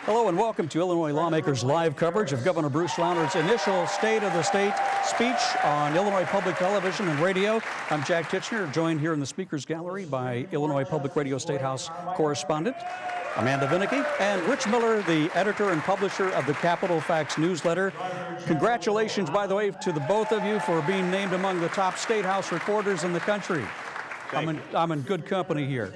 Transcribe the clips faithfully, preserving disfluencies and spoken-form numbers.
Hello and welcome to Illinois Lawmakers live coverage of Governor Bruce Rauner's initial State of the State speech on Illinois Public Television and Radio. I'm Jack Titchener, joined here in the Speaker's Gallery by Illinois Public Radio State House correspondent Amanda Vinicky and Rich Miller, the editor and publisher of the Capitol Facts newsletter. Congratulations, by the way, to the both of you for being named among the top State House reporters in the country. I'm in, I'm in good company here.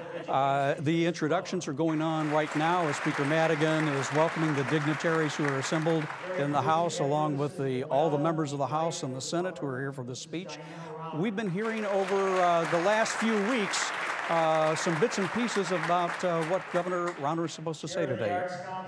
Uh, the introductions are going on right now as Speaker Madigan is welcoming the dignitaries who are assembled in the House, along with the, all the members of the House and the Senate who are here for this speech. We've been hearing over uh, the last few weeks uh, some bits and pieces about uh, what Governor Rauner is supposed to say today.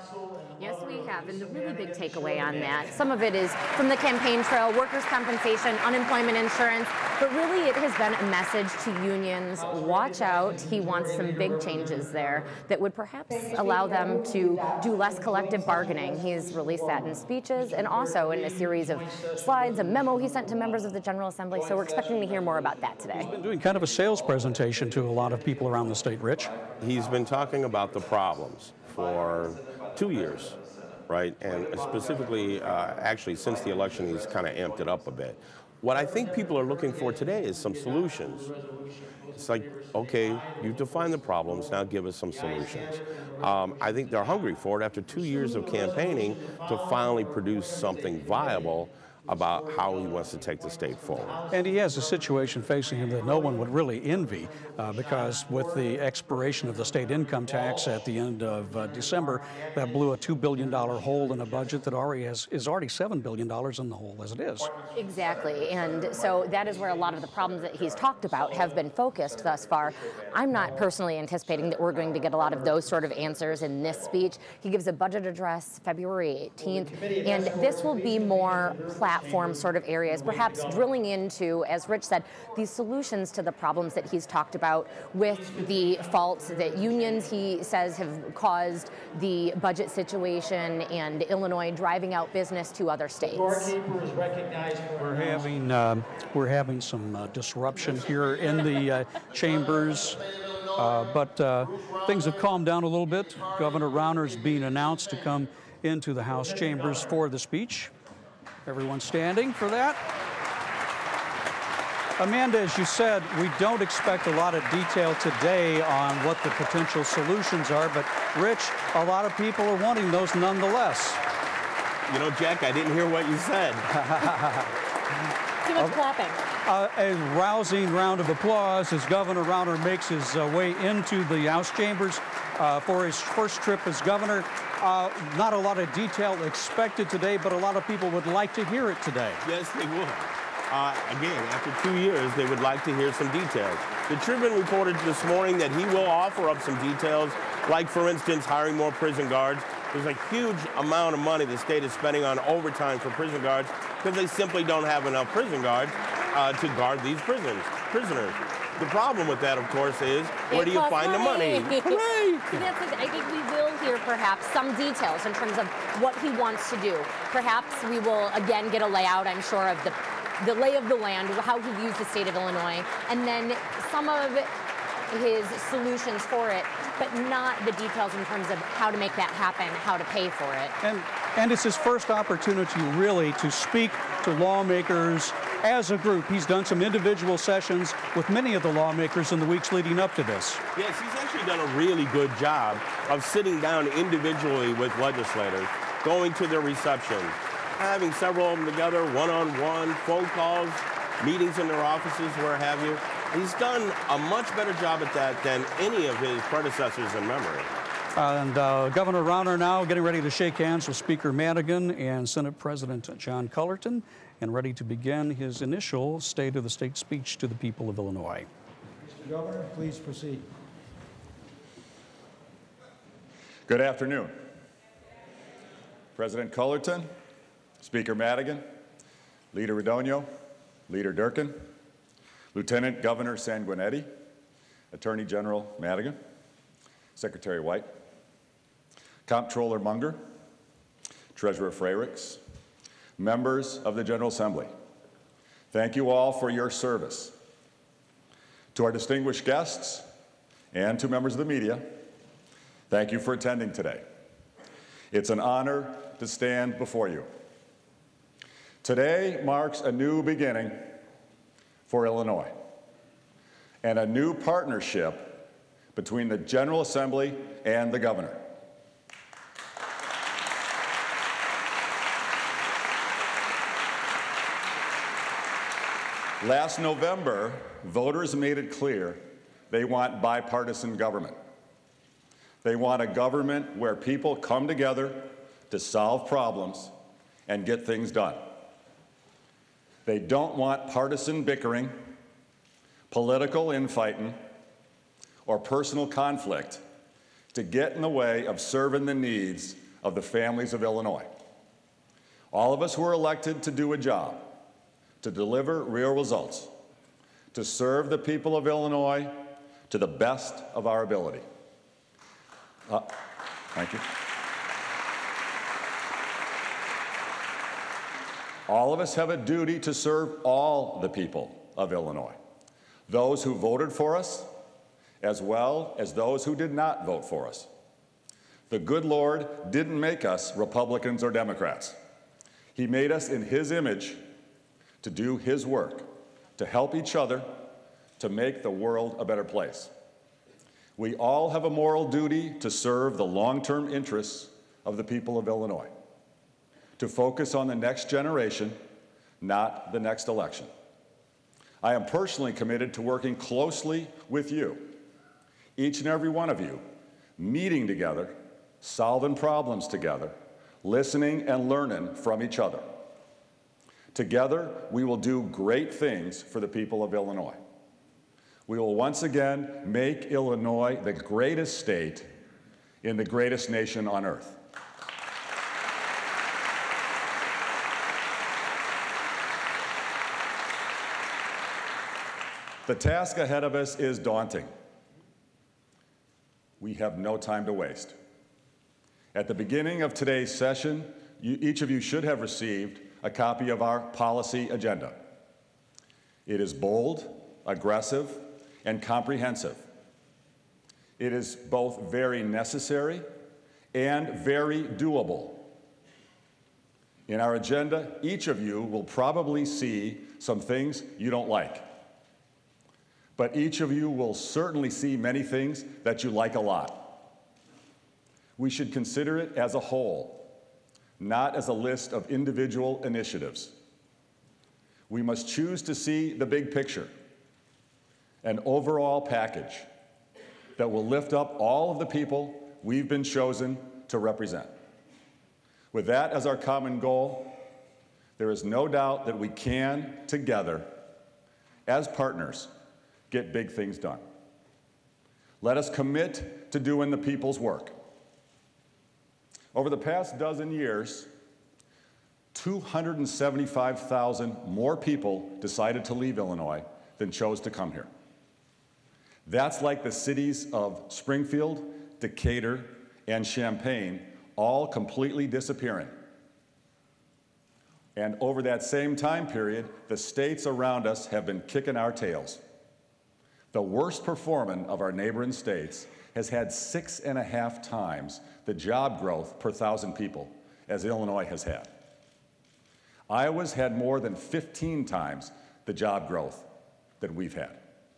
Yes, we have, and the really big takeaway on that, some of it is from the campaign trail, workers' compensation, unemployment insurance, but really it has been a message to unions, watch out. He wants some big changes there that would perhaps allow them to do less collective bargaining. He's released that in speeches and also in a series of slides, a memo he sent to members of the General Assembly, so we're expecting to hear more about that today. He's been doing kind of a sales presentation to a lot of people around the state, Rich. He's been talking about the problems for two years, right? And specifically, uh, actually, since the election, he's kind of amped it up a bit. What I think people are looking for today is some solutions. It's like, okay, you've defined the problems, now give us some solutions. Um, I think they're hungry for it after two years of campaigning to finally produce something viable about how he wants to take the state forward. And he has a situation facing him that no one would really envy uh, because with the expiration of the state income tax at the end of uh, December, that blew a two billion dollar hole in a budget that already has, is already seven billion dollars in the hole as it is. Exactly, and so that is where a lot of the problems that he's talked about have been focused thus far. I'm not personally anticipating that we're going to get a lot of those sort of answers in this speech. He gives a budget address February eighteenth, and this will be more platform platform sort of areas, perhaps drilling into, as Rich said, these solutions to the problems that he's talked about with the faults that unions, he says, have caused the budget situation and Illinois driving out business to other states. We're having, uh, we're having some uh, disruption here in the uh, chambers. Uh, but uh, things have calmed down a little bit. Governor Rauner is being announced to come into the House chambers for the speech. Everyone standing for that. Amanda, as you said, we don't expect a lot of detail today on what the potential solutions are, but Rich, a lot of people are wanting those nonetheless. You know, Jack, I didn't hear what you said. Too much clapping. Uh, a rousing round of applause as Governor Rauner makes his uh, way into the House chambers uh, for his first trip as governor. Uh, not a lot of detail expected today, but a lot of people would like to hear it today. Yes, they would. Uh, again, after two years, they would like to hear some details. The Tribune reported this morning that he will offer up some details, like, for instance, hiring more prison guards. There's a huge amount of money the state is spending on overtime for prison guards because they simply don't have enough prison guards uh, to guard these prisons, prisoners. The problem with that, of course, is where it do you find money. the money? Hooray! So that's, I think we will hear perhaps some details in terms of what he wants to do. Perhaps we will again get a layout, I'm sure, of the, the lay of the land, how he views the state of Illinois, and then some of his solutions for it, but not the details in terms of how to make that happen, how to pay for it. And, and it's his first opportunity, really, to speak to lawmakers as a group. He's done some individual sessions with many of the lawmakers in the weeks leading up to this. Yes, he's actually done a really good job of sitting down individually with legislators, going to their receptions, having several of them together, one-on-one, phone calls, meetings in their offices, where have you. He's done a much better job at that than any of his predecessors in memory. And uh, Governor Rauner now getting ready to shake hands with Speaker Madigan and Senate President John Cullerton, and ready to begin his initial State of the State speech to the people of Illinois. Mister Governor, please proceed. Good afternoon. President Cullerton, Speaker Madigan, Leader Radogno, Leader Durkin, Lieutenant Governor Sanguinetti, Attorney General Madigan, Secretary White, Comptroller Munger, Treasurer Freyricks, members of the General Assembly, thank you all for your service. To our distinguished guests and to members of the media, thank you for attending today. It's an honor to stand before you. Today marks a new beginning for Illinois and a new partnership between the General Assembly and the governor. Last November, voters made it clear they want bipartisan government. They want a government where people come together to solve problems and get things done. They don't want partisan bickering, political infighting, or personal conflict to get in the way of serving the needs of the families of Illinois. All of us who are elected to do a job, to deliver real results, to serve the people of Illinois to the best of our ability. Uh, thank you. All of us have a duty to serve all the people of Illinois, those who voted for us, as well as those who did not vote for us. The good Lord didn't make us Republicans or Democrats. He made us in His image to do His work, to help each other, to make the world a better place. We all have a moral duty to serve the long-term interests of the people of Illinois, to focus on the next generation, not the next election. I am personally committed to working closely with you, each and every one of you, meeting together, solving problems together, listening and learning from each other. Together, we will do great things for the people of Illinois. We will once again make Illinois the greatest state in the greatest nation on earth. The task ahead of us is daunting. We have no time to waste. At the beginning of today's session, you, each of you should have received a copy of our policy agenda. It is bold, aggressive, and comprehensive. It is both very necessary and very doable. In our agenda, each of you will probably see some things you don't like. But each of you will certainly see many things that you like a lot. We should consider it as a whole, not as a list of individual initiatives. We must choose to see the big picture, an overall package that will lift up all of the people we've been chosen to represent. With that as our common goal, there is no doubt that we can, together, as partners, get big things done. Let us commit to doing the people's work. Over the past dozen years, two hundred seventy-five thousand more people decided to leave Illinois than chose to come here. That's like the cities of Springfield, Decatur, and Champaign all completely disappearing. And over that same time period, the states around us have been kicking our tails. The worst performing of our neighboring states has had six and a half times the job growth per thousand people as Illinois has had. Iowa's had more than fifteen times the job growth that we've had.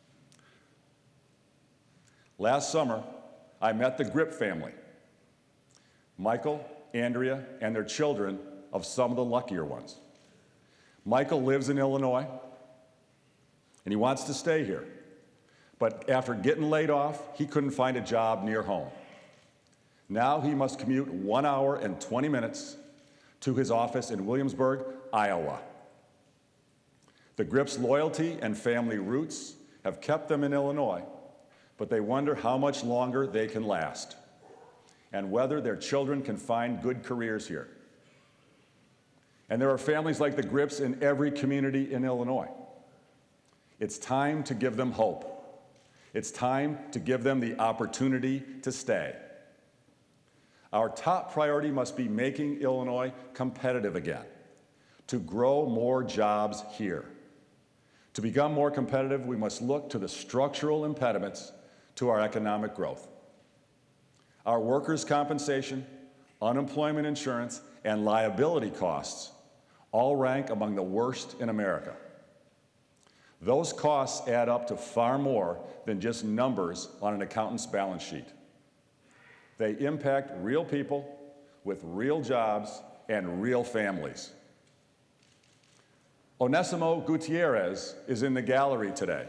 Last summer, I met the Grip family, Michael, Andrea, and their children of some of the luckier ones. Michael lives in Illinois, and he wants to stay here. But after getting laid off, he couldn't find a job near home. Now he must commute one hour and twenty minutes to his office in Williamsburg, Iowa. The Grips' loyalty and family roots have kept them in Illinois, but they wonder how much longer they can last and whether their children can find good careers here. And there are families like the Grips in every community in Illinois. It's time to give them hope. It's time to give them the opportunity to stay. Our top priority must be making Illinois competitive again, to grow more jobs here. To become more competitive, we must look to the structural impediments to our economic growth. Our workers' compensation, unemployment insurance, and liability costs all rank among the worst in America. Those costs add up to far more than just numbers on an accountant's balance sheet. They impact real people with real jobs and real families. Onesimo Gutierrez is in the gallery today.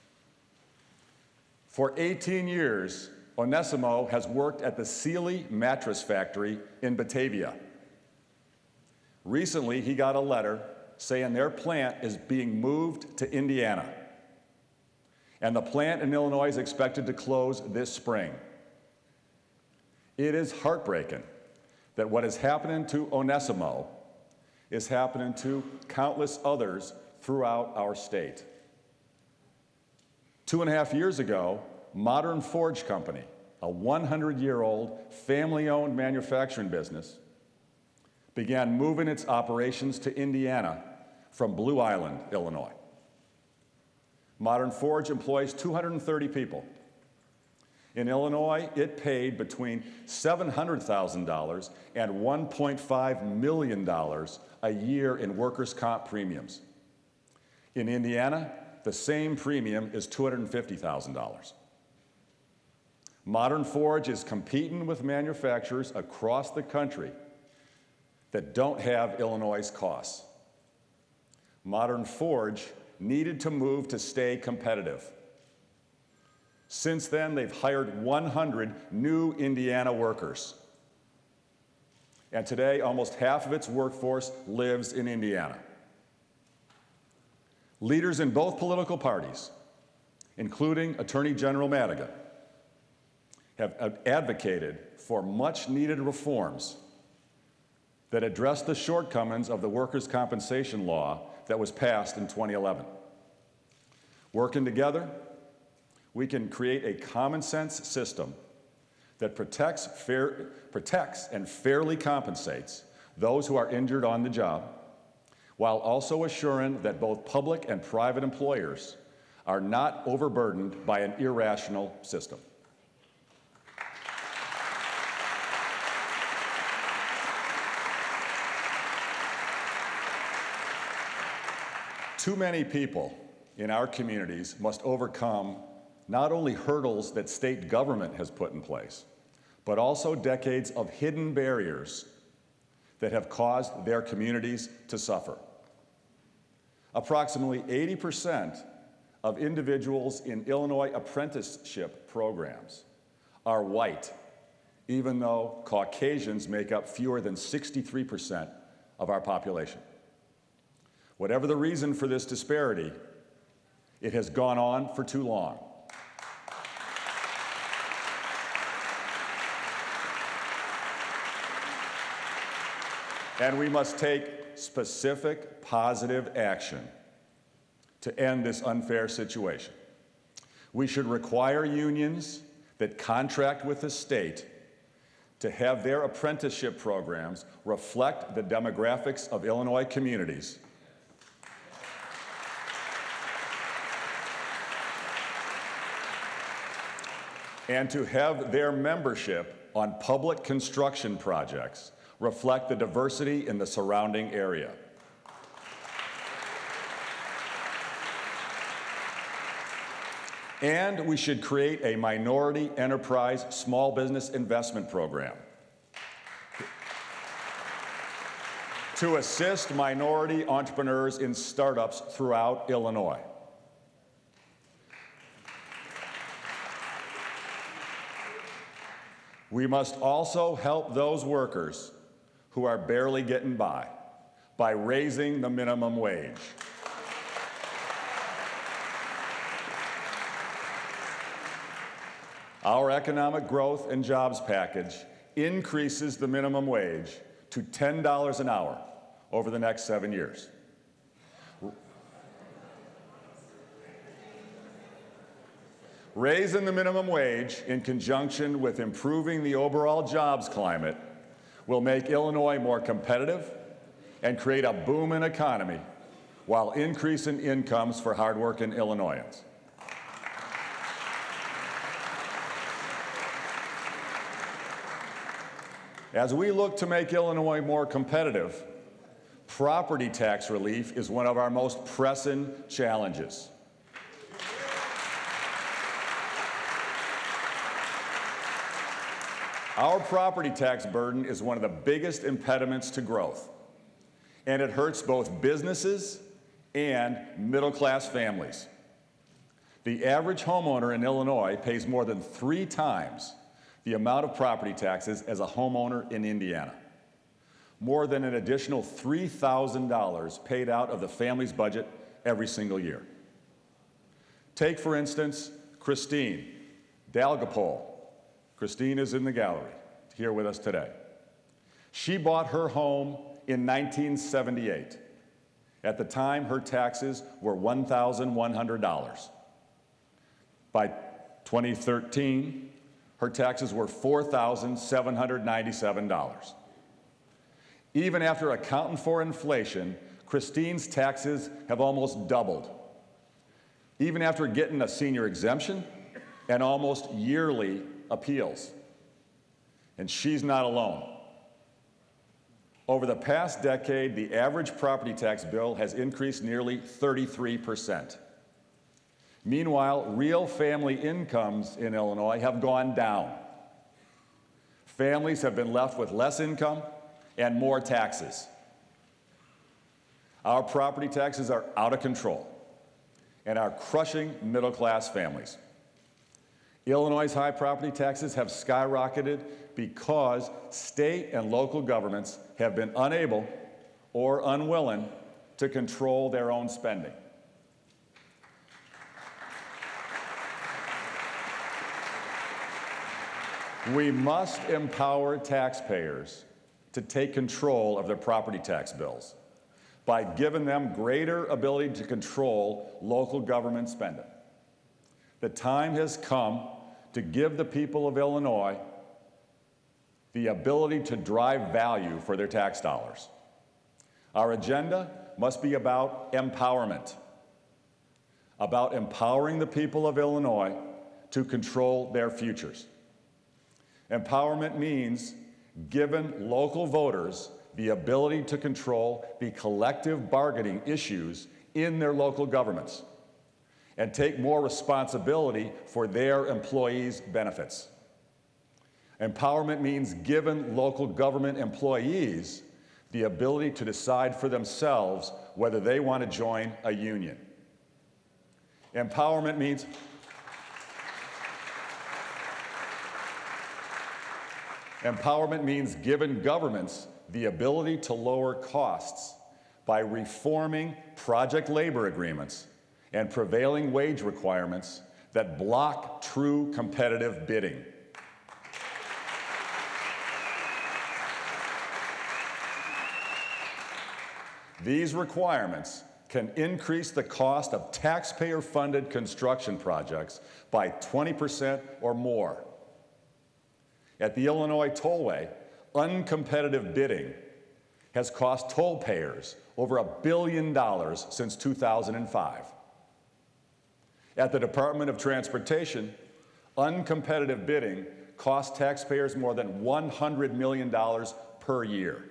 For eighteen years, Onesimo has worked at the Sealy Mattress Factory in Batavia. Recently, he got a letter saying their plant is being moved to Indiana. And the plant in Illinois is expected to close this spring. It is heartbreaking that what is happening to Onesimo is happening to countless others throughout our state. Two and a half years ago, Modern Forge Company, a one hundred year old family-owned manufacturing business, began moving its operations to Indiana from Blue Island, Illinois. Modern Forge employs two hundred thirty people. In Illinois, it paid between seven hundred thousand dollars and one point five million dollars a year in workers' comp premiums. In Indiana, the same premium is two hundred fifty thousand dollars. Modern Forge is competing with manufacturers across the country that don't have Illinois' costs. Modern Forge needed to move to stay competitive. Since then, they've hired one hundred new Indiana workers. And today, almost half of its workforce lives in Indiana. Leaders in both political parties, including Attorney General Madigan, have advocated for much-needed reforms that address the shortcomings of the workers' compensation law that was passed in twenty eleven. Working together, we can create a common-sense system that protects, fair, protects and fairly compensates those who are injured on the job, while also assuring that both public and private employers are not overburdened by an irrational system. Too many people in our communities must overcome not only hurdles that state government has put in place, but also decades of hidden barriers that have caused their communities to suffer. Approximately eighty percent of individuals in Illinois apprenticeship programs are white, even though Caucasians make up fewer than sixty-three percent of our population. Whatever the reason for this disparity, it has gone on for too long. And we must take specific, positive action to end this unfair situation. We should require unions that contract with the state to have their apprenticeship programs reflect the demographics of Illinois communities. And to have their membership on public construction projects reflect the diversity in the surrounding area. And we should create a minority enterprise small business investment program to assist minority entrepreneurs in startups throughout Illinois. We must also help those workers who are barely getting by by raising the minimum wage. Our economic growth and jobs package increases the minimum wage to ten dollars an hour over the next seven years. Raising the minimum wage in conjunction with improving the overall jobs climate will make Illinois more competitive and create a booming economy while increasing incomes for hardworking Illinoisans. As we look to make Illinois more competitive, property tax relief is one of our most pressing challenges. Our property tax burden is one of the biggest impediments to growth, and it hurts both businesses and middle-class families. The average homeowner in Illinois pays more than three times the amount of property taxes as a homeowner in Indiana. More than an additional three thousand dollars paid out of the family's budget every single year. Take, for instance, Christine Dalgapole. Christine is in the gallery here with us today. She bought her home in nineteen seventy-eight. At the time, her taxes were one thousand one hundred dollars. By twenty thirteen, her taxes were four thousand seven hundred ninety-seven dollars. Even after accounting for inflation, Christine's taxes have almost doubled. Even after getting a senior exemption and almost yearly appeals. And she's not alone. Over the past decade, the average property tax bill has increased nearly thirty-three percent. Meanwhile, real family incomes in Illinois have gone down. Families have been left with less income and more taxes. Our property taxes are out of control and are crushing middle-class families. Illinois' high property taxes have skyrocketed because state and local governments have been unable or unwilling to control their own spending. We must empower taxpayers to take control of their property tax bills by giving them greater ability to control local government spending. The time has come to give the people of Illinois the ability to drive value for their tax dollars. Our agenda must be about empowerment, about empowering the people of Illinois to control their futures. Empowerment means giving local voters the ability to control the collective bargaining issues in their local governments and take more responsibility for their employees' benefits. Empowerment means giving local government employees the ability to decide for themselves whether they want to join a union. Empowerment means Empowerment means giving governments the ability to lower costs by reforming project labor agreements and prevailing wage requirements that block true competitive bidding. These requirements can increase the cost of taxpayer-funded construction projects by twenty percent or more. At the Illinois Tollway, uncompetitive bidding has cost toll payers over a billion dollars since two thousand five. At the Department of Transportation, uncompetitive bidding costs taxpayers more than one hundred million dollars per year.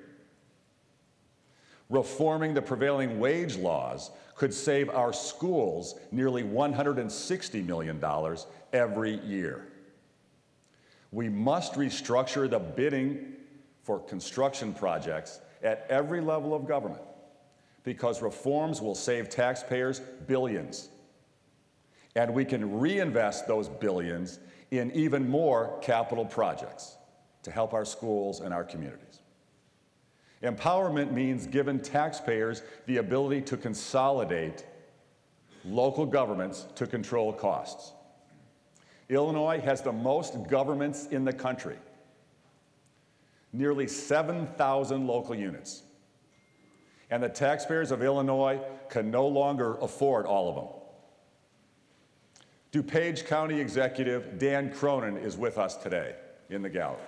Reforming the prevailing wage laws could save our schools nearly one hundred sixty million dollars every year. We must restructure the bidding for construction projects at every level of government because reforms will save taxpayers billions. And we can reinvest those billions in even more capital projects to help our schools and our communities. Empowerment means giving taxpayers the ability to consolidate local governments to control costs. Illinois has the most governments in the country, nearly seven thousand local units. And the taxpayers of Illinois can no longer afford all of them. DuPage County Executive Dan Cronin is with us today in the gallery.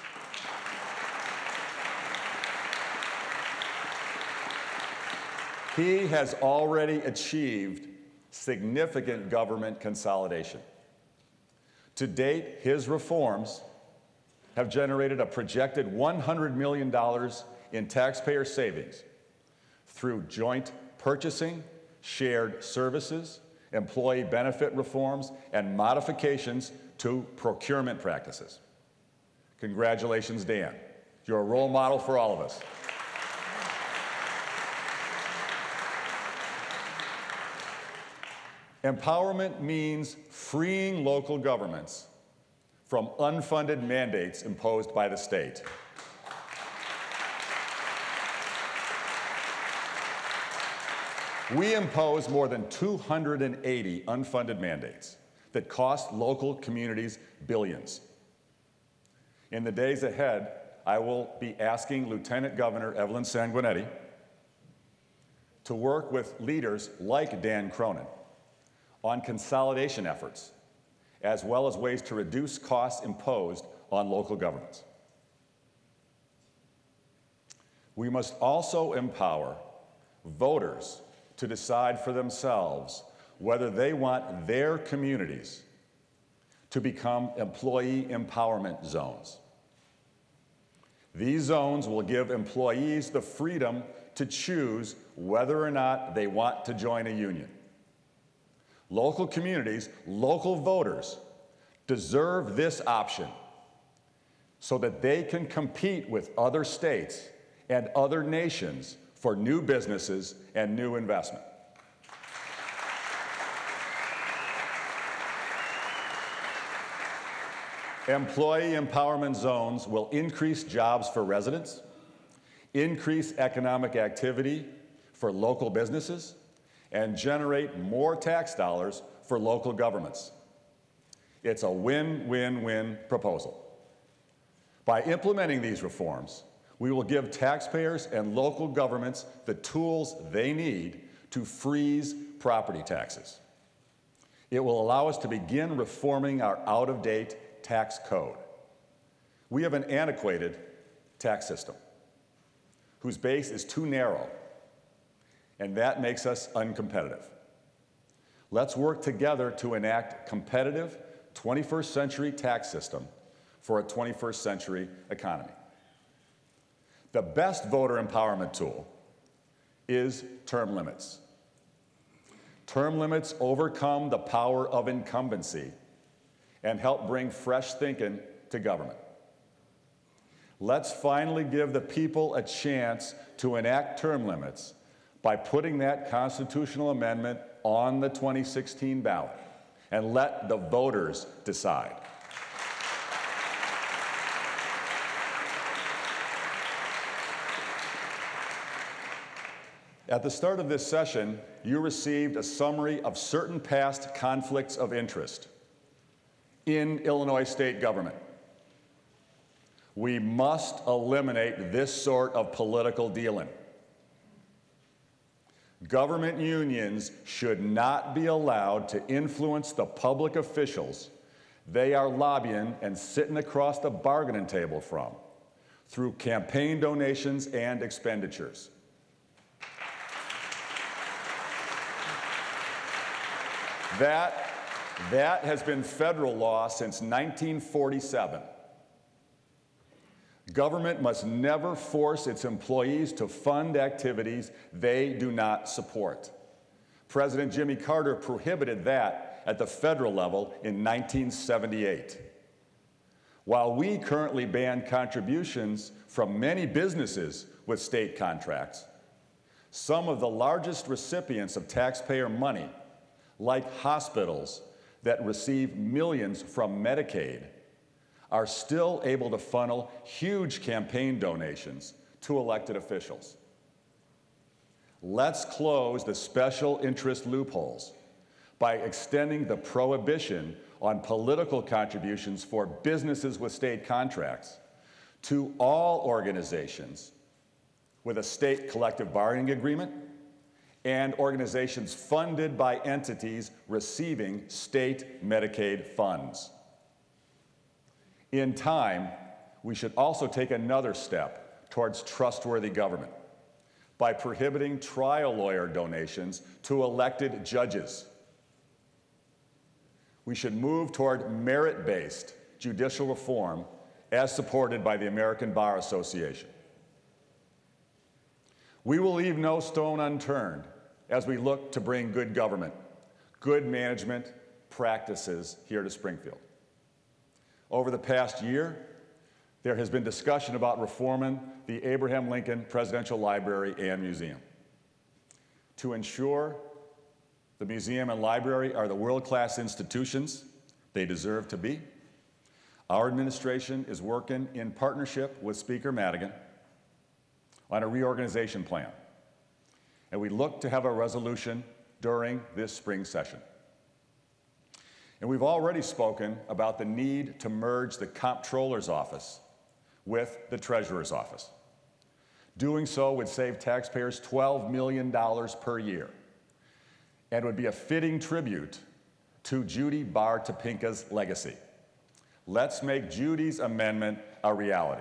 He has already achieved significant government consolidation. To date, his reforms have generated a projected one hundred million dollars in taxpayer savings through joint purchasing, shared services, employee benefit reforms, and modifications to procurement practices. Congratulations, Dan. You're a role model for all of us. Empowerment means freeing local governments from unfunded mandates imposed by the state. We impose more than two hundred eighty unfunded mandates that cost local communities billions. In the days ahead, I will be asking Lieutenant Governor Evelyn Sanguinetti to work with leaders like Dan Cronin on consolidation efforts, as well as ways to reduce costs imposed on local governments. We must also empower voters to decide for themselves whether they want their communities to become employee empowerment zones. These zones will give employees the freedom to choose whether or not they want to join a union. Local communities, local voters deserve this option so that they can compete with other states and other nations for new businesses and new investment. Employee empowerment zones will increase jobs for residents, increase economic activity for local businesses, and generate more tax dollars for local governments. It's a win-win-win proposal. By implementing these reforms, we will give taxpayers and local governments the tools they need to freeze property taxes. It will allow us to begin reforming our out-of-date tax code. We have an antiquated tax system whose base is too narrow, and that makes us uncompetitive. Let's work together to enact competitive twenty-first century tax system for a twenty-first century economy. The best voter empowerment tool is term limits. Term limits overcome the power of incumbency and help bring fresh thinking to government. Let's finally give the people a chance to enact term limits by putting that constitutional amendment on the twenty sixteen ballot and let the voters decide. At the start of this session, you received a summary of certain past conflicts of interest in Illinois state government. We must eliminate this sort of political dealing. Government unions should not be allowed to influence the public officials they are lobbying and sitting across the bargaining table from through campaign donations and expenditures. That, that has been federal law since nineteen forty-seven. Government must never force its employees to fund activities they do not support. President Jimmy Carter prohibited that at the federal level in nineteen seventy-eight. While we currently ban contributions from many businesses with state contracts, some of the largest recipients of taxpayer money, like hospitals that receive millions from Medicaid, are still able to funnel huge campaign donations to elected officials. Let's close the special interest loopholes by extending the prohibition on political contributions for businesses with state contracts to all organizations with a state collective bargaining agreement and organizations funded by entities receiving state Medicaid funds. In time, we should also take another step towards trustworthy government by prohibiting trial lawyer donations to elected judges. We should move toward merit-based judicial reform as supported by the American Bar Association. We will leave no stone unturned as we look to bring good government, good management practices here to Springfield. Over the past year, there has been discussion about reforming the Abraham Lincoln Presidential Library and Museum. To ensure the museum and library are the world-class institutions they deserve to be, our administration is working in partnership with Speaker Madigan on a reorganization plan, and we look to have a resolution during this spring session. And we've already spoken about the need to merge the Comptroller's Office with the Treasurer's Office. Doing so would save taxpayers twelve million dollars per year and would be a fitting tribute to Judy Bar Topinka's legacy. Let's make Judy's amendment a reality.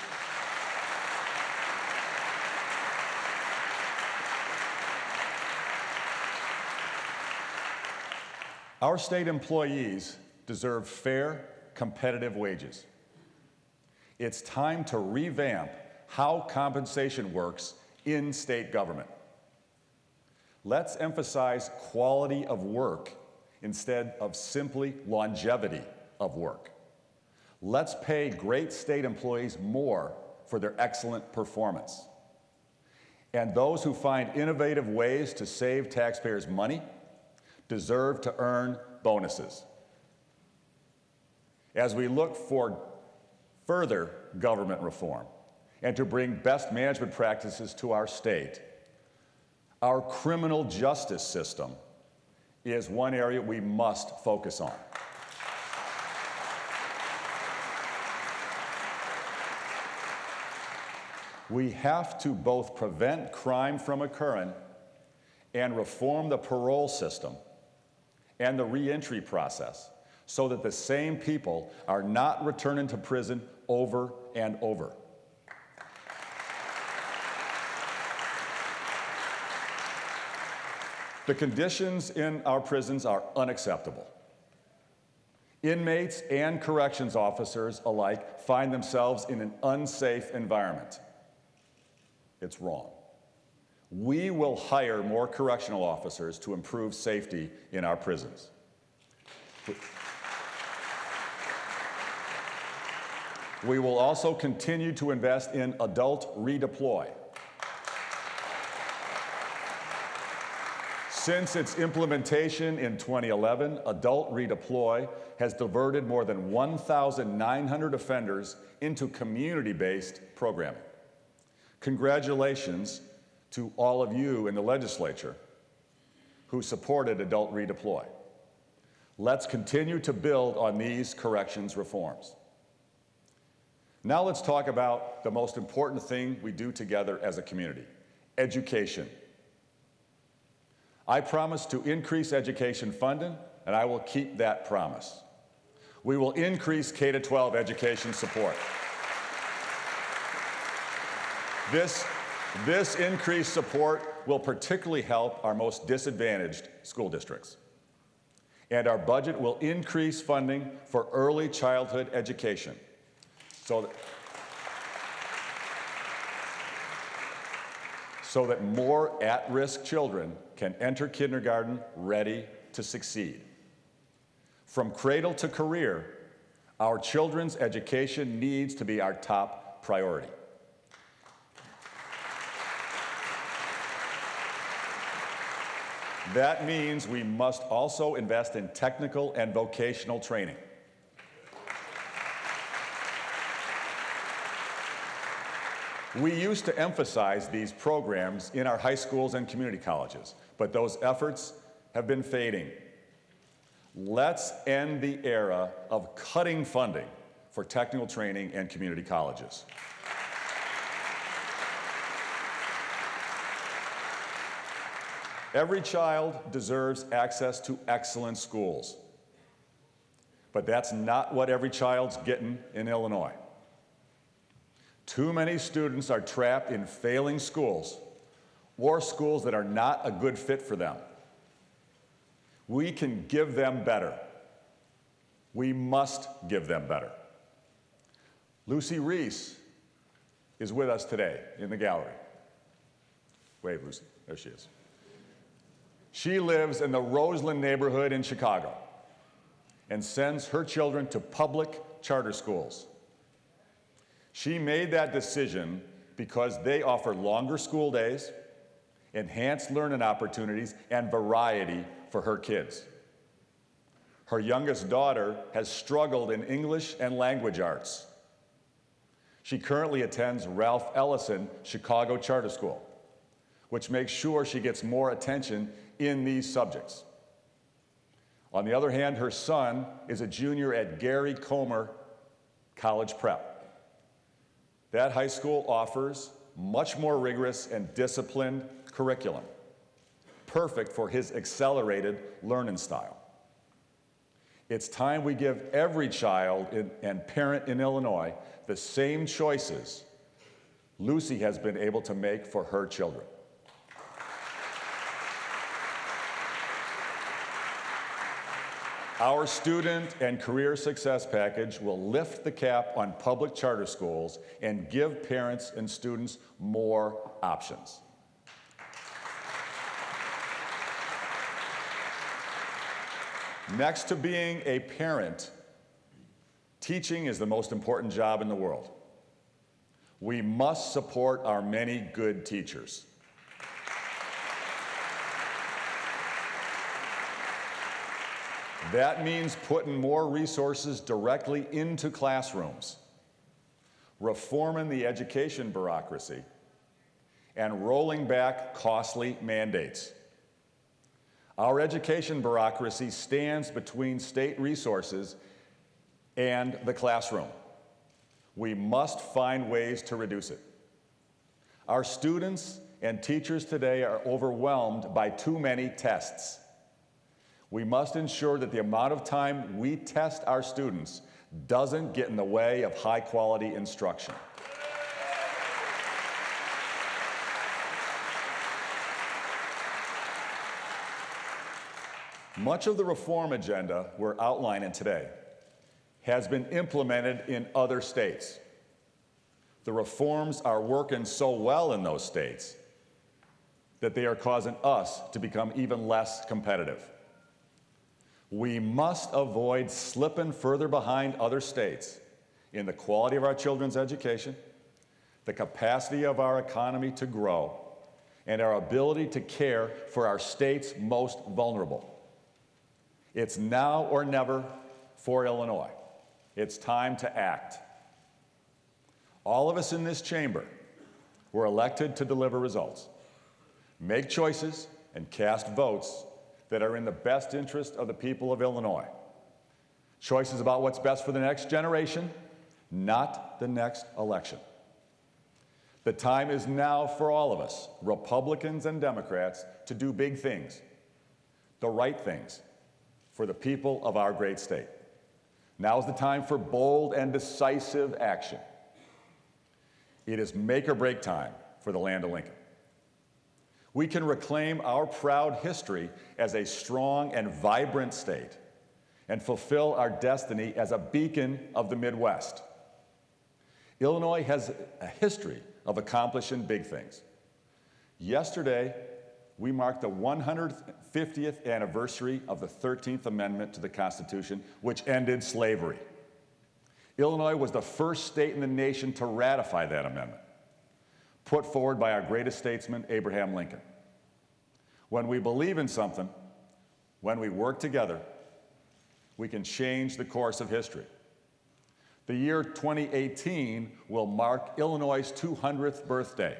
Our state employees deserve fair, competitive wages. It's time to revamp how compensation works in state government. Let's emphasize quality of work instead of simply longevity of work. Let's pay great state employees more for their excellent performance. And those who find innovative ways to save taxpayers money deserve to earn bonuses. As we look for further government reform and to bring best management practices to our state, our criminal justice system is one area we must focus on. We have to both prevent crime from occurring and reform the parole system and the reentry process so that the same people are not returning to prison over and over. The conditions in our prisons are unacceptable. Inmates and corrections officers alike find themselves in an unsafe environment. It's wrong. We will hire more correctional officers to improve safety in our prisons. We will also continue to invest in adult redeploy. Since its implementation in twenty eleven, Adult Redeploy has diverted more than one thousand nine hundred offenders into community-based programming. Congratulations to all of you in the legislature who supported Adult Redeploy. Let's continue to build on these corrections reforms. Now let's talk about the most important thing we do together as a community: education. I promised to increase education funding, and I will keep that promise. We will increase K through twelve education support. This, this increased support will particularly help our most disadvantaged school districts. And our budget will increase funding for early childhood education so that, so that more at-risk children can enter kindergarten ready to succeed. From cradle to career, our children's education needs to be our top priority. That means we must also invest in technical and vocational training. We used to emphasize these programs in our high schools and community colleges, but those efforts have been fading. Let's end the era of cutting funding for technical training and community colleges. Every child deserves access to excellent schools, but that's not what every child's getting in Illinois. Too many students are trapped in failing schools or schools that are not a good fit for them. We can give them better. We must give them better. Lucy Reese is with us today in the gallery. Wave, Lucy. There she is. She lives in the Roseland neighborhood in Chicago and sends her children to public charter schools. She made that decision because they offer longer school days, enhanced learning opportunities, and variety for her kids. Her youngest daughter has struggled in English and language arts. She currently attends Ralph Ellison Chicago Charter School, which makes sure she gets more attention in these subjects. On the other hand, her son is a junior at Gary Comer College Prep. That high school offers much more rigorous and disciplined curriculum, perfect for his accelerated learning style. It's time we give every child in, and parent in Illinois the same choices Lucy has been able to make for her children. Our Student and Career Success Package will lift the cap on public charter schools and give parents and students more options. Next to being a parent, teaching is the most important job in the world. We must support our many good teachers. That means putting more resources directly into classrooms, reforming the education bureaucracy, and rolling back costly mandates. Our education bureaucracy stands between state resources and the classroom. We must find ways to reduce it. Our students and teachers today are overwhelmed by too many tests. We must ensure that the amount of time we test our students doesn't get in the way of high-quality instruction. Much of the reform agenda we're outlining today has been implemented in other states. The reforms are working so well in those states that they are causing us to become even less competitive. We must avoid slipping further behind other states in the quality of our children's education, the capacity of our economy to grow, and our ability to care for our state's most vulnerable. It's now or never for Illinois. It's time to act. All of us in this chamber were elected to deliver results, make choices, and cast votes that are in the best interest of the people of Illinois. Choices about what's best for the next generation, not the next election. The time is now for all of us, Republicans and Democrats, to do big things, the right things, for the people of our great state. Now's the time for bold and decisive action. It is make or break time for the land of Lincoln. We can reclaim our proud history as a strong and vibrant state and fulfill our destiny as a beacon of the Midwest. Illinois has a history of accomplishing big things. Yesterday, we marked the one hundred fiftieth anniversary of the thirteenth Amendment to the Constitution, which ended slavery. Illinois was the first state in the nation to ratify that amendment, put forward by our greatest statesman, Abraham Lincoln. When we believe in something, when we work together, we can change the course of history. The year twenty eighteen will mark Illinois' two hundredth birthday.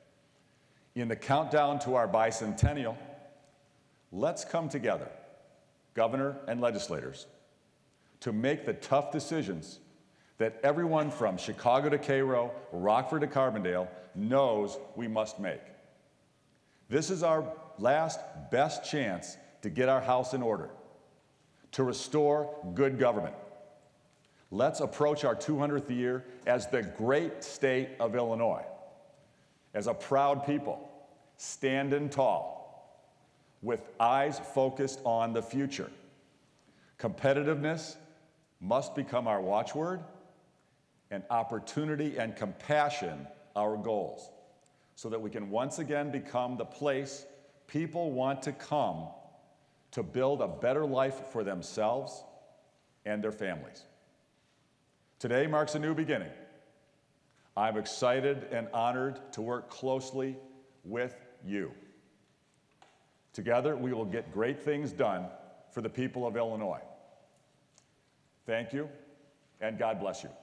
In the countdown to our bicentennial, let's come together, governor and legislators, to make the tough decisions that everyone from Chicago to Cairo, Rockford to Carbondale knows we must make. This is our last best chance to get our house in order, to restore good government. Let's approach our two hundredth year as the great state of Illinois, as a proud people, standing tall, with eyes focused on the future. Competitiveness must become our watchword, and opportunity and compassion our goals, so that we can once again become the place people want to come to build a better life for themselves and their families. Today marks a new beginning. I'm excited and honored to work closely with you. Together, we will get great things done for the people of Illinois. Thank you, and God bless you.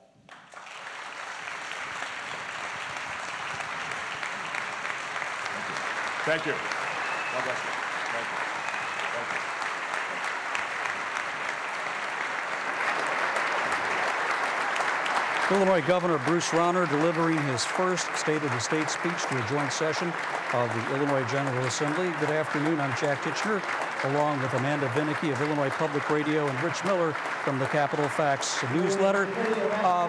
Thank you. God bless you. Thank you. Thank you. Illinois Governor Bruce Rauner delivering his first State of the State speech to a joint session of the Illinois General Assembly. Good afternoon. I'm Jack Titchener, along with Amanda Vinicky of Illinois Public Radio and Rich Miller from the Capitol Facts newsletter. Uh,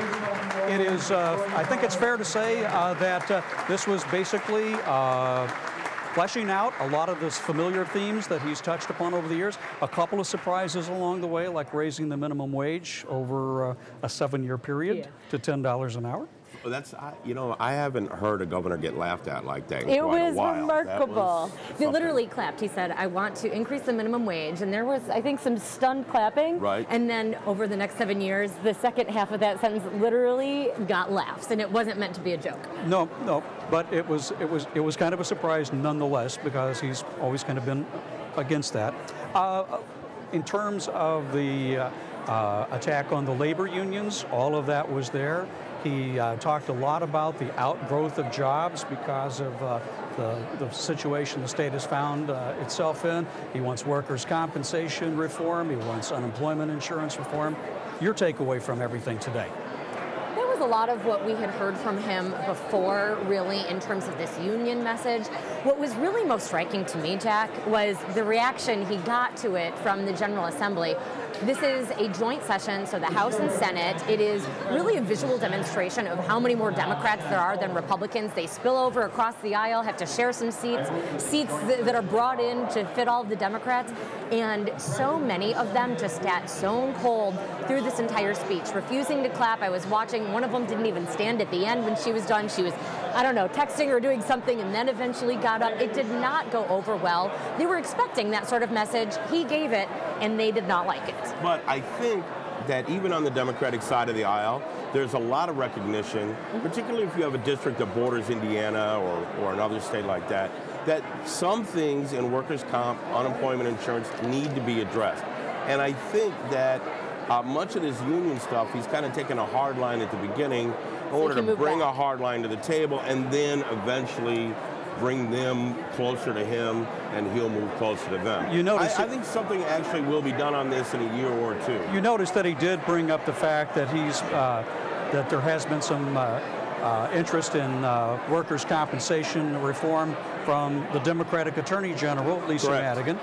it is, uh, I think it's fair to say uh, that uh, this was basically uh, fleshing out a lot of those familiar themes that he's touched upon over the years. A couple of surprises along the way, like raising the minimum wage over uh, a seven-year period Yeah. to ten dollars an hour. Well, that's, I- you know, I haven't heard a governor get laughed at like that in It quite a was while. That remarkable. was He something. literally clapped. He said, I want to increase the minimum wage. And there was, I think, some stunned clapping. Right. And then over the next seven years, the second half of that sentence literally got laughs. And it wasn't meant to be a joke. No, no, but it was it was it was kind of a surprise nonetheless, because he's always kind of been against that. Uh, in terms of the uh, uh, attack on the labor unions, all of that was there. He uh, talked a lot about the outgrowth of jobs because of uh, the, the situation the state has found uh, itself in. He wants workers' compensation reform. He wants unemployment insurance reform. Your takeaway from everything today? There was a lot of what we had heard from him before, really, in terms of this union message. What was really most striking to me, Jack, was the reaction he got to it from the General Assembly. This is a joint session, so the House and Senate. It is really a visual demonstration of how many more Democrats there are than Republicans. They spill over across the aisle, have to share some seats, seats th- that are brought in to fit all of the Democrats. And so many of them just sat stone cold through this entire speech, refusing to clap. I was watching, one of them didn't even stand at the end when she was done. She was, I don't know, texting or doing something, and then eventually got up. It did not go over well. They were expecting that sort of message. He gave it, and they did not like it. But I think that even on the Democratic side of the aisle, there's a lot of recognition, particularly if you have a district that borders Indiana or, or another state like that, that some things in workers' comp, unemployment insurance need to be addressed. And I think that uh, much of this union stuff, he's kind of taken a hard line at the beginning in order to bring a hard line to the table, and then eventually bring them closer to him, and he'll move closer to them. You notice I, I think something actually will be done on this in a year or two. You notice that he did bring up the fact that he's uh, that there has been some uh, uh, interest in uh, workers' compensation reform from the Democratic Attorney General, Lisa Correct. Madigan.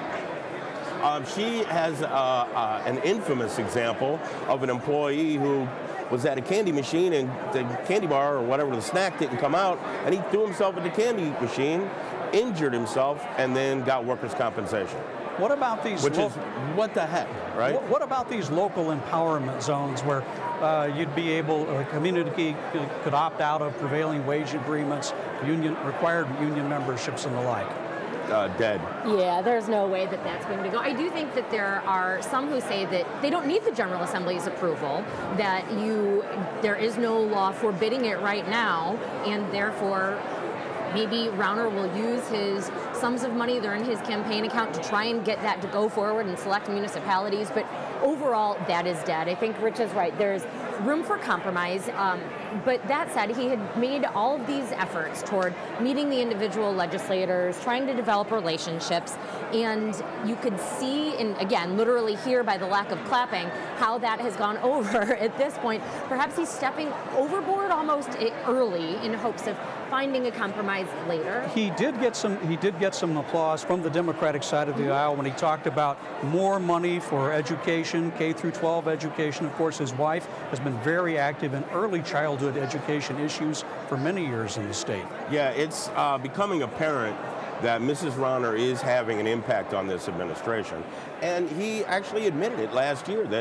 Um, she has uh, uh, an infamous example of an employee who was at a candy machine, and the candy bar or whatever, the snack didn't come out, and he threw himself at the candy machine, injured himself, and then got workers' compensation. What about these? Which lo- is, what the heck, right? What, what about these local empowerment zones where uh, you'd be able, a community could, could opt out of prevailing wage agreements, union required union memberships, and the like? Uh, dead. Yeah, there's no way that that's going to go. I do think that there are some who say that they don't need the General Assembly's approval, that you there is no law forbidding it right now, and therefore maybe Rauner will use his sums of money that are in his campaign account to try and get that to go forward in select municipalities. But overall, that is dead. I think Rich is right. There's room for compromise. Um, but that said, he had made all of these efforts toward meeting the individual legislators, trying to develop relationships, and you could see, and again, literally hear by the lack of clapping, how that has gone over at this point. Perhaps he's stepping overboard almost early in hopes of finding a compromise later. He did get some. He did get some applause from the Democratic side of the mm-hmm. aisle when he talked about more money for education, K through twelve education. Of course, his wife has been very active in early childhood education issues for many years in the state. Yeah, it's uh, becoming apparent that Missus Rauner is having an impact on this administration, and he actually admitted it last year that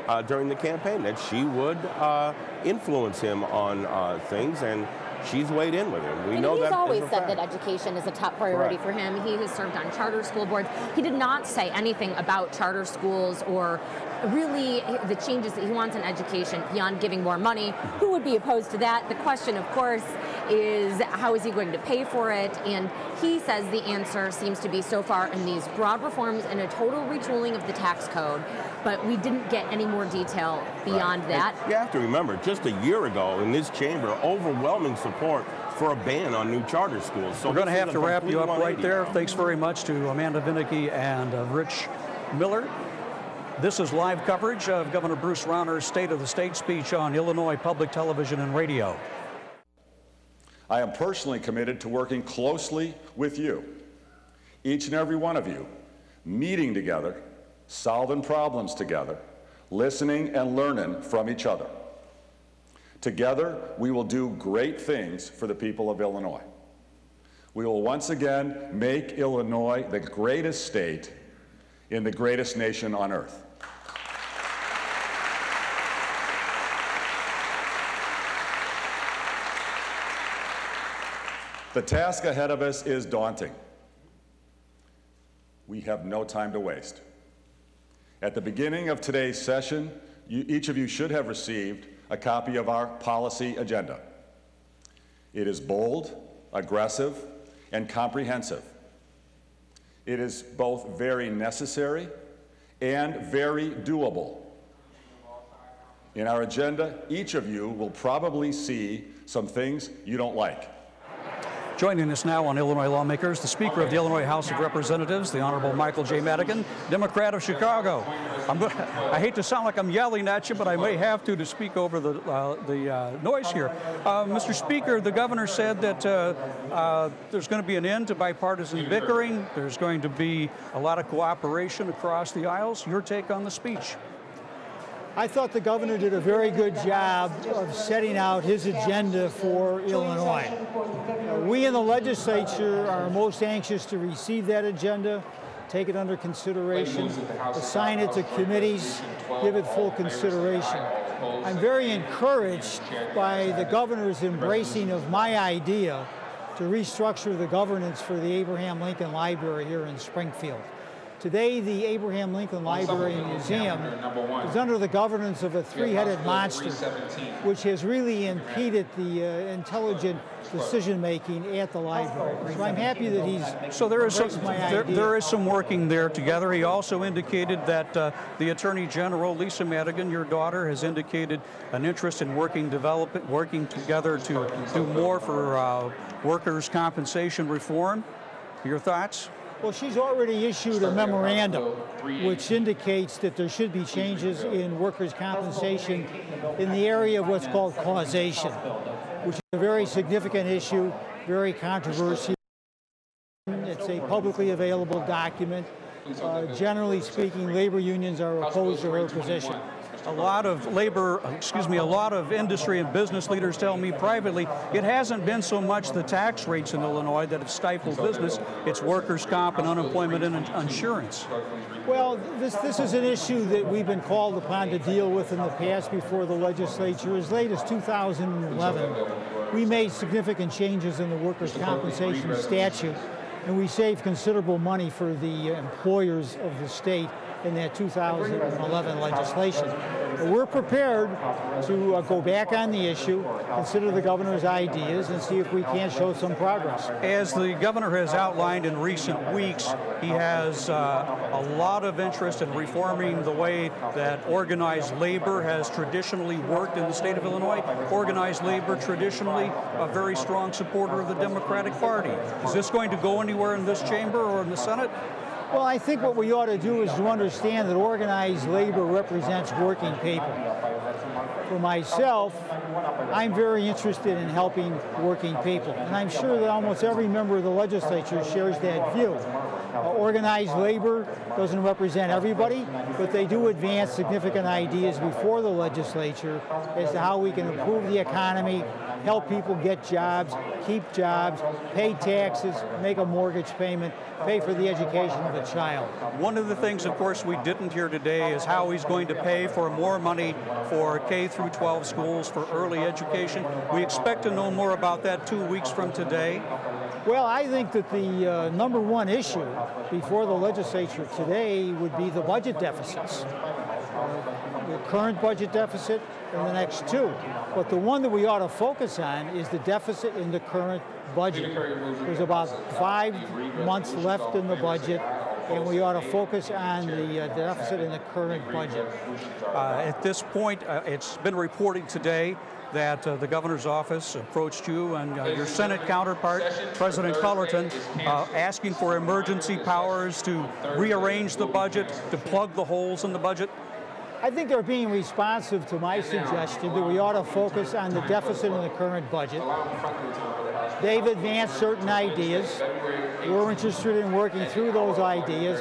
uh, during the campaign that she would uh, influence him on uh, things, and she's weighed in with him. We and know he's that. always is a said fact. that education is a top priority Correct. for him. He has served on charter school boards. He did not say anything about charter schools or really the changes that he wants in education beyond giving more money. Who would be opposed to that? The question, of course, is how is he going to pay for it? And he says the answer seems to be so far in these broad reforms and a total retooling of the tax code. But we didn't get any more detail beyond Right. that. And you have to remember, just a year ago in this chamber, overwhelming support for a ban on new charter schools. So We're going to this have is to a wrap you complete up right one eighty. there. Thanks very much to Amanda Vinicky and uh, Rich Miller. This is live coverage of Governor Bruce Rauner's State of the State speech on Illinois Public Television and Radio. I am personally committed to working closely with you, each and every one of you, meeting together, solving problems together, listening and learning from each other. Together, we will do great things for the people of Illinois. We will once again make Illinois the greatest state in the greatest nation on earth. The task ahead of us is daunting. We have no time to waste. At the beginning of today's session, you, each of you should have received a copy of our policy agenda. It is bold, aggressive, and comprehensive. It is both very necessary and very doable. In our agenda, each of you will probably see some things you don't like. Joining us now on Illinois Lawmakers, the Speaker of the Illinois House of Representatives, the Honorable Michael J. Madigan, Democrat of Chicago. I'm go I hate to sound like I'm yelling at you, but I may have to to speak over the, uh, the uh, noise here. Uh, Mister Speaker, the governor said that uh, uh, there's going to be an end to bipartisan bickering. There's going to be a lot of cooperation across the aisles. Your take on the speech? I thought the governor did a very good job of setting out his agenda for Illinois. Uh, we in the legislature are most anxious to receive that agenda, take it under consideration, assign it to committees, give it full consideration. I'm very encouraged by the governor's embracing of my idea to restructure the governance for the Abraham Lincoln Library here in Springfield. Today, the Abraham Lincoln Library and Museum is under the governance of a three-headed monster, which has really impeded the uh, intelligent decision-making at the library. So I'm happy that he's So there is some, embraced my there, idea. there is some working there together. He also indicated that uh, the Attorney General, Lisa Madigan, your daughter, has indicated an interest in working, develop, working together to do more for uh, workers' compensation reform. Your thoughts? Well, she's already issued a memorandum which indicates that there should be changes in workers' compensation in the area of what's called causation, which is a very significant issue, very controversial. It's a publicly available document. Uh, generally speaking, labor unions are opposed to her position. A lot of labor, excuse me, a lot of industry and business leaders tell me privately it hasn't been so much the tax rates in Illinois that have stifled business, it's workers' comp and unemployment and insurance. Well, this, this is an issue that we've been called upon to deal with in the past before the legislature. As late as two thousand eleven, we made significant changes in the workers' compensation statute, and we saved considerable money for the employers of the state in that two thousand eleven legislation. We're prepared to uh, go back on the issue, consider the governor's ideas, and see if we can't show some progress. As the governor has outlined in recent weeks, he has uh, a lot of interest in reforming the way that organized labor has traditionally worked in the state of Illinois. Organized labor, traditionally a very strong supporter of the Democratic Party. Is this going to go anywhere in this chamber or in the Senate? Well, I think what we ought to do is to understand that organized labor represents working people. For myself, I'm very interested in helping working people, and I'm sure that almost every member of the legislature shares that view. Uh, organized labor doesn't represent everybody, but they do advance significant ideas before the legislature as to how we can improve the economy, help people get jobs, keep jobs, pay taxes, make a mortgage payment, pay for the education of a child. One of the things, of course, we didn't hear today is how he's going to pay for more money for K through twelve schools for early education. We expect to know more about that two weeks from today. Well, I think that the uh, number one issue before the legislature today would be the budget deficits. Uh, the current budget deficit and the next two. But the one that we ought to focus on is the deficit in the current budget. There's about five months left in the budget, and we ought to focus on the uh, deficit in the current budget. Uh, at this point, uh, it's been reported today that uh, the governor's office approached you and uh, your Senate counterpart, President Cullerton, uh, asking for emergency powers to rearrange the budget, to plug the holes in the budget. I think they're being responsive to my suggestion that we ought to focus on the deficit in the current budget. They've advanced certain ideas. We're interested in working through those ideas,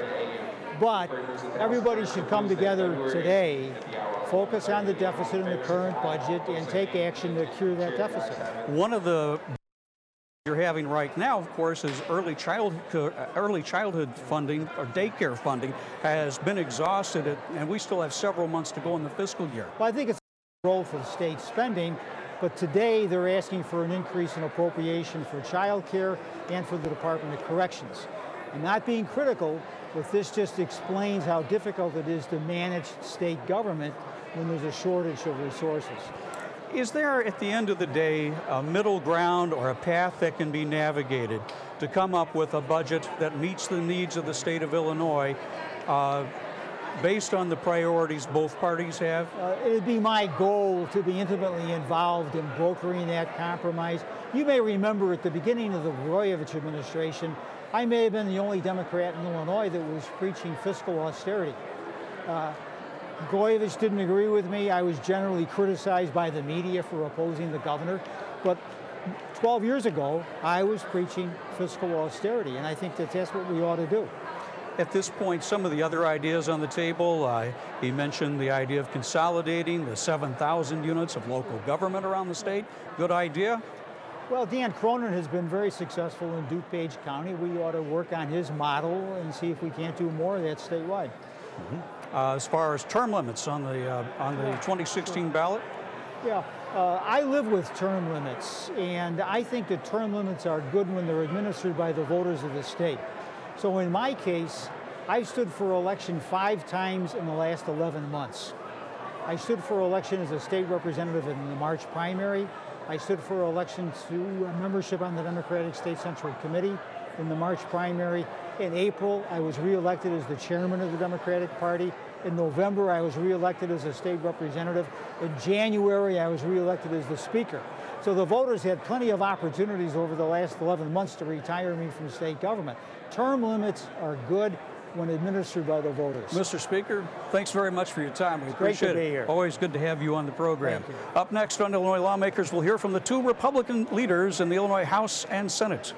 but everybody should come together today, focus on the deficit in the current budget, and take action to cure that deficit. One of the you're having right now, of course, is early childhood, early childhood funding or daycare funding has been exhausted, and we still have several months to go in the fiscal year. Well, I think it's a role for the state spending, but today they're asking for an increase in appropriation for child care and for the Department of Corrections. I'm not being critical, but this just explains how difficult it is to manage state government when there's a shortage of resources. Is there, at the end of the day, a middle ground or a path that can be navigated to come up with a budget that meets the needs of the state of Illinois uh, based on the priorities both parties have? Uh, it would be my goal to be intimately involved in brokering that compromise. You may remember at the beginning of the Blagojevich administration, I may have been the only Democrat in Illinois that was preaching fiscal austerity. Uh, Blagojevich didn't agree with me. I was generally criticized by the media for opposing the governor. But twelve years ago, I was preaching fiscal austerity, and I think that that's what we ought to do. At this point, some of the other ideas on the table, uh, he mentioned the idea of consolidating the seven thousand units of local government around the state. Good idea? Well, Dan Cronin has been very successful in DuPage County. We ought to work on his model and see if we can't do more of that statewide. Mm-hmm. Uh, as far as term limits on the uh, on the twenty sixteen ballot? Yeah, uh, I live with term limits, and I think that term limits are good when they're administered by the voters of the state. So in my case, I stood for election five times in the last eleven months. I stood for election as a state representative in the March primary. I stood for election to membership on the Democratic State Central Committee in the March primary. In April, I was reelected as the chairman of the Democratic Party. In November, I was reelected as a state representative. In January, I was reelected as the speaker. So the voters had plenty of opportunities over the last eleven months to retire me from state government. Term limits are good when administered by the voters. Mister Speaker, thanks very much for your time. We appreciate it. Great to be here. Always good to have you on the program. Thank you. Up next on Illinois Lawmakers, we'll hear from the two Republican leaders in the Illinois House and Senate.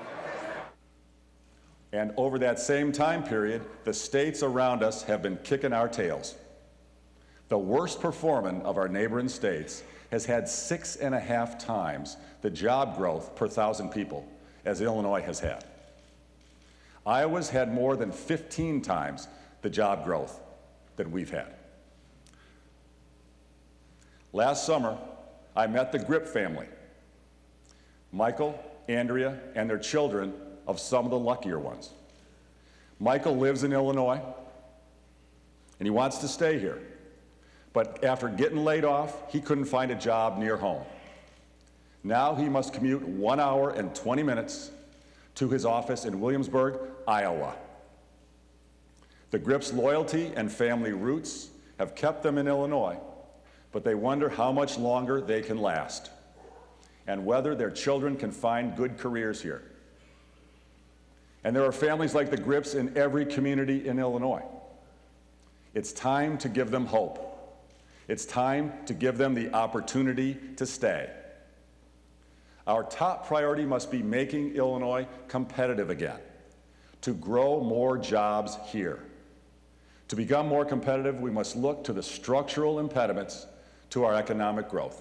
And over that same time period, the states around us have been kicking our tails. The worst performing of our neighboring states has had six and a half times the job growth per thousand people as Illinois has had. Iowa's had more than fifteen times the job growth that we've had. Last summer, I met the Grip family, Michael, Andrea, and their children of some of the luckier ones. Michael lives in Illinois, and he wants to stay here. But after getting laid off, he couldn't find a job near home. Now he must commute one hour and twenty minutes to his office in Williamsburg, Iowa. The Grips' loyalty and family roots have kept them in Illinois, but they wonder how much longer they can last and whether their children can find good careers here. And there are families like the Grips in every community in Illinois. It's time to give them hope. It's time to give them the opportunity to stay. Our top priority must be making Illinois competitive again, to grow more jobs here. To become more competitive, we must look to the structural impediments to our economic growth.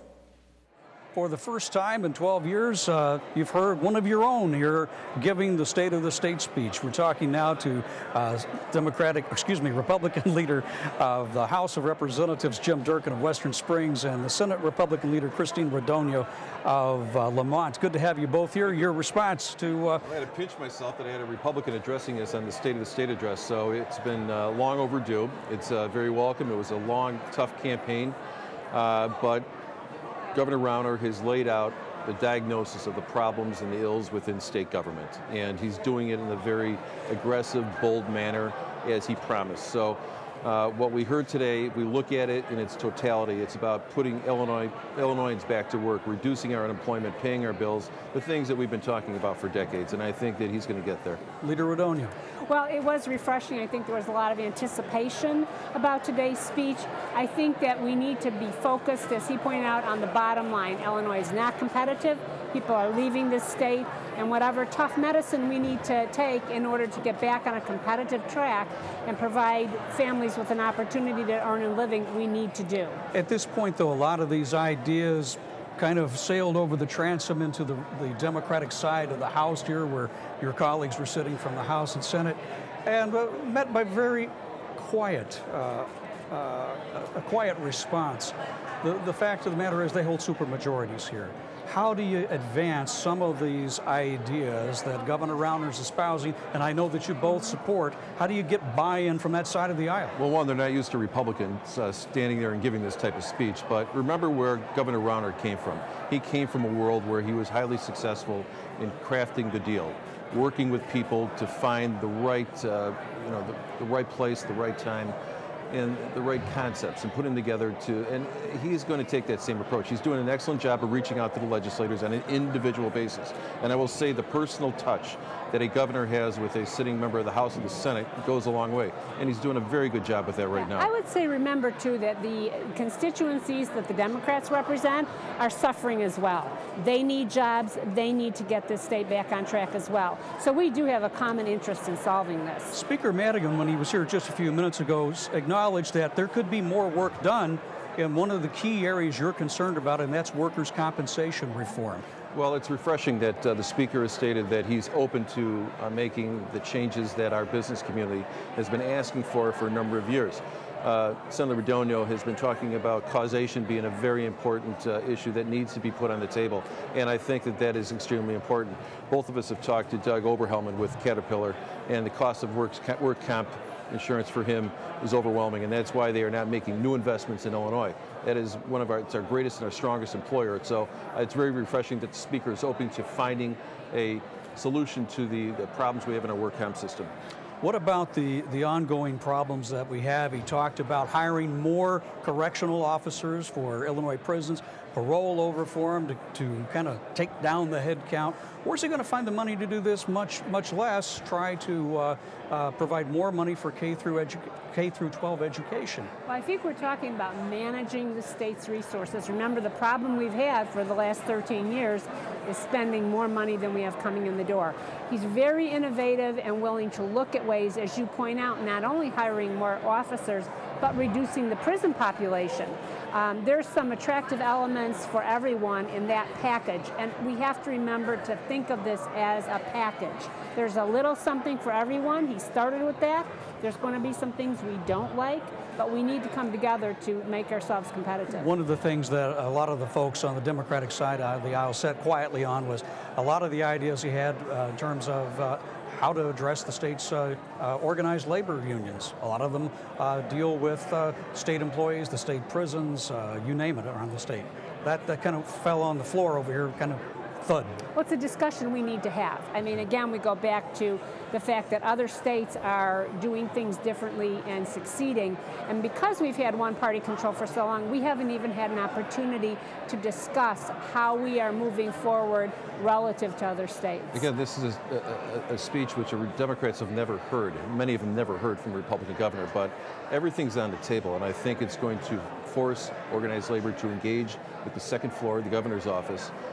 For the first time in twelve years, uh, you've heard one of your own here giving the State of the State speech. We're talking now to uh, Democratic, excuse me, Republican leader of the House of Representatives, Jim Durkin of Western Springs, and the Senate Republican leader, Christine Radogno of uh, Lamont. Good to have you both here. Your response to... Uh, I had to pinch myself that I had a Republican addressing us on the State of the State address, so it's been uh, long overdue. It's uh, very welcome. It was a long, tough campaign, uh, but Governor Rauner has laid out the diagnosis of the problems and the ills within state government, and he's doing it in a very aggressive, bold manner, as he promised. So uh, what we heard today, if we look at it in its totality, it's about putting Illinois, Illinoisans back to work, reducing our unemployment, paying our bills, the things that we've been talking about for decades, and I think that he's going to get there. Leader Radogno. Well, it was refreshing. I think there was a lot of anticipation about today's speech. I think that we need to be focused, as he pointed out, on the bottom line. Illinois is not competitive. People are leaving this state, and whatever tough medicine we need to take in order to get back on a competitive track and provide families with an opportunity to earn a living, we need to do. At this point, though, a lot of these ideas kind of sailed over the transom into the, the Democratic side of the House here, where your colleagues were sitting from the House and Senate, and uh, met by very quiet, uh, uh, a quiet response. The, the fact of the matter is they hold supermajorities here. How do you advance some of these ideas that Governor Rauner's espousing, and I know that you both support? How do you get buy-in from that side of the aisle? Well, one, they're not used to Republicans uh, standing there and giving this type of speech, but remember where Governor Rauner came from. He came from a world where he was highly successful in crafting the deal, working with people to find the right, uh, you know, the, the right place, the right time, and the right concepts, and put them together to, and he's going to take that same approach. He's doing an excellent job of reaching out to the legislators on an individual basis. And I will say the personal touch that a governor has with a sitting member of the House and the Senate goes a long way. And he's doing a very good job with that right now. I would say, remember, too, that the constituencies that the Democrats represent are suffering as well. They need jobs. They need to get this state back on track as well. So we do have a common interest in solving this. Speaker Madigan, when he was here just a few minutes ago, acknowledged that there could be more work done in one of the key areas you're concerned about, and that's workers' compensation reform. Well, it's refreshing that uh, the Speaker has stated that he's open to uh, making the changes that our business community has been asking for for a number of years. Uh, Senator Radogno has been talking about causation being a very important uh, issue that needs to be put on the table, and I think that that is extremely important. Both of us have talked to Doug Oberhelman with Caterpillar, and the cost of work, work comp insurance for him is overwhelming, and that's why they are not making new investments in Illinois. That is one of our, it's our greatest and our strongest employer. So uh, it's very refreshing that the Speaker is open to finding a solution to the, the problems we have in our work comp system. What about the, the ongoing problems that we have? He talked about hiring more correctional officers for Illinois prisons, parole over for them to, to kind of take down the head count. Where's he going to find the money to do this? Much, much less try to uh, uh, provide more money for K through edu K through twelve education. Well, I think we're talking about managing the state's resources. Remember, the problem we've had for the last thirteen years is spending more money than we have coming in the door. He's very innovative and willing to look at ways, as you point out, not only hiring more officers, but reducing the prison population. Um, there's some attractive elements for everyone in that package, and we have to remember to think of this as a package. There's a little something for everyone. He started with that. There's going to be some things we don't like, but we need to come together to make ourselves competitive. One of the things that a lot of the folks on the Democratic side of the aisle sat quietly on was a lot of the ideas he had uh, in terms of uh, how to address the state's uh, uh, organized labor unions. A lot of them uh, deal with uh, state employees, the state prisons, uh, you name it, around the state. That, that kind of fell on the floor over here, kind of thud. Well, it's a discussion we need to have. I mean, again, we go back to the fact that other states are doing things differently and succeeding. And because we've had one-party control for so long, we haven't even had an opportunity to discuss how we are moving forward relative to other states. Again, this is a, a, a speech which Democrats have never heard. Many of them never heard from a Republican governor, but everything's on the table, and I think it's going to force organized labor to engage with the second floor of the governor's office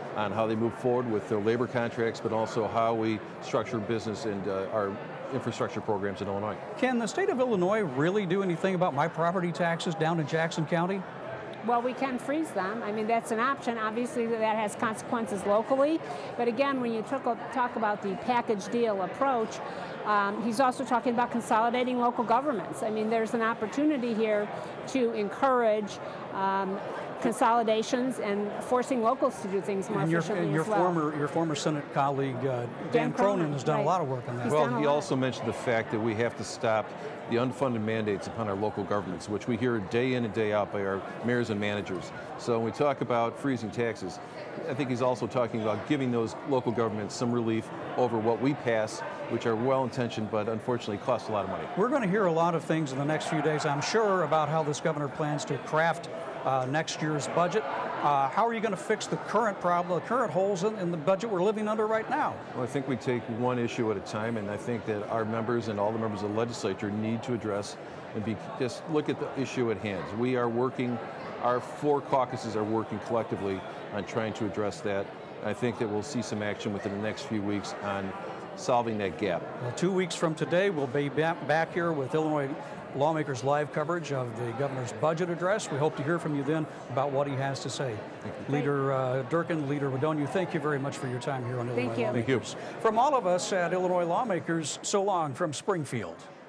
on how they move forward with their labor contracts, but also how we structure business and uh, our infrastructure programs in Illinois. Can the state of Illinois really do anything about my property taxes down in Jackson County? Well, we can freeze them. I mean, that's an option. Obviously, that has consequences locally. But again, when you took a, talk about the package deal approach, um, he's also talking about consolidating local governments. I mean, there's an opportunity here to encourage um, consolidations and forcing locals to do things more and your, efficiently and your as well. former your former Senate colleague uh, Dan, Dan Cronin, Cronin has done right. a lot of work on that. He's Well, he lot. also mentioned the fact that we have to stop the unfunded mandates upon our local governments, which we hear day in and day out by our mayors and managers. So when we talk about freezing taxes, I think he's also talking about giving those local governments some relief over what we pass, which are well-intentioned but unfortunately cost a lot of money. We're going to hear a lot of things in the next few days, I'm sure, about how this governor plans to craft uh, next year's budget. Uh, how are you going to fix the current problem, the current holes in, in the budget we're living under right now? Well, I think we take one issue at a time, and I think that our members and all the members of the legislature need to address and be just look at the issue at hand. We are working, our four caucuses are working collectively on trying to address that. I think that we'll see some action within the next few weeks on solving that gap. Well, two weeks from today, we'll be back, back here with Illinois Lawmakers live coverage of the governor's budget address. We hope to hear from you then about what he has to say. Leader uh, Durkin, Leader Radogno, thank you very much for your time here on Thank Illinois you. Lawmakers. Thank you. From all of us at Illinois Lawmakers, so long from Springfield.